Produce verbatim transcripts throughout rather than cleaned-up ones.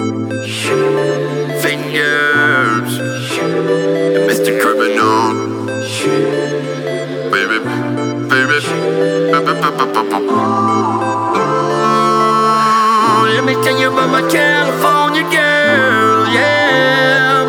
Fingers, Mister Criminal. Baby, baby, oh, let me tell you about my California girl, yeah.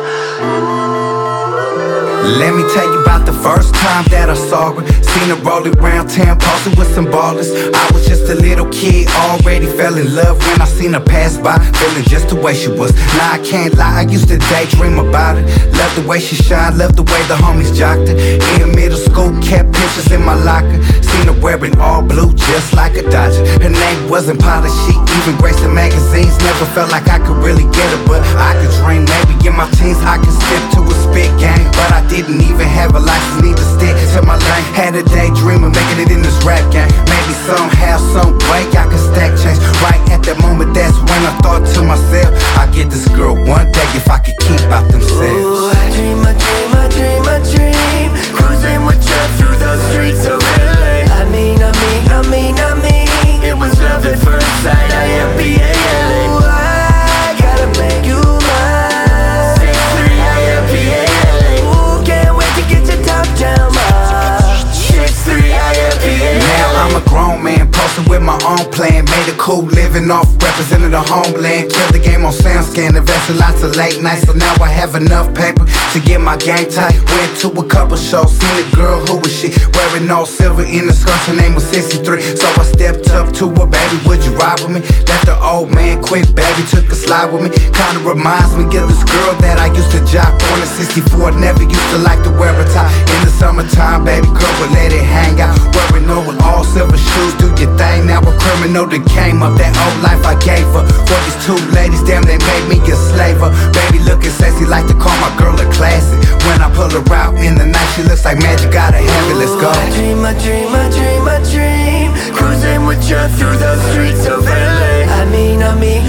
Let me tell you about the first time that I saw her. Seen her rolling around town, posing with some ballers. I was just a little kid, already fell in love when I seen her pass by, feeling just the way she was. Nah, I can't lie, I used to daydream about it. Love the way she shine, love the way the homies jocked her. In middle school, kept pictures in my locker. Seen her wearing all blue, just like a Dodger. Her name wasn't Polly, she even graced the magazines. Never felt like I could really get her, but I could dream. Maybe in my teens I could step to a spit game, but I didn't even have a license, need to stick to my lane. Had a daydream of making it in this rap game. Maybe somehow, some way I could stack change. Right at that moment, that's when I thought to myself, I'd get this girl one day if I could keep out them sales. Ooh, I dream, I dream, I dream, I dream, cruising with you through the streets of L A. I mean, I mean, I mean, I mean, it was love at first sight, I M B A L A. Ooh, I gotta make you mine. six three I M B A L A. Ooh, can't wait to get your top down, six three I M B A L A. Now I'm a grown man, posted with my own plan. Made a cool living off representing the homeland. Killed the game on SoundScan, invested lots of late nights. So now I have enough paper to get my game tight. Went to a couple shows, seen a girl, who was she? Wearing all silver in the skirt, her name was sixty-three. So I stepped up to her, baby, would you ride with me? Left the old man quick, baby, took a slide with me. Kinda reminds me of this girl that I used to jock on in sixty-four. Never used to like to wear a tie. In the summertime, baby girl would let it hang out. Wearing over all silver shoes, do your thing. Now a criminal that came up, that old life I gave her. For these two ladies, damn, they made me a slave. Baby looking sexy, like to call my girl a classic. When I pull her out in the night, she looks like magic, gotta have it, let's go. I dream, I dream, I dream, I dream, cruising with you through the streets of L A. I mean, I mean,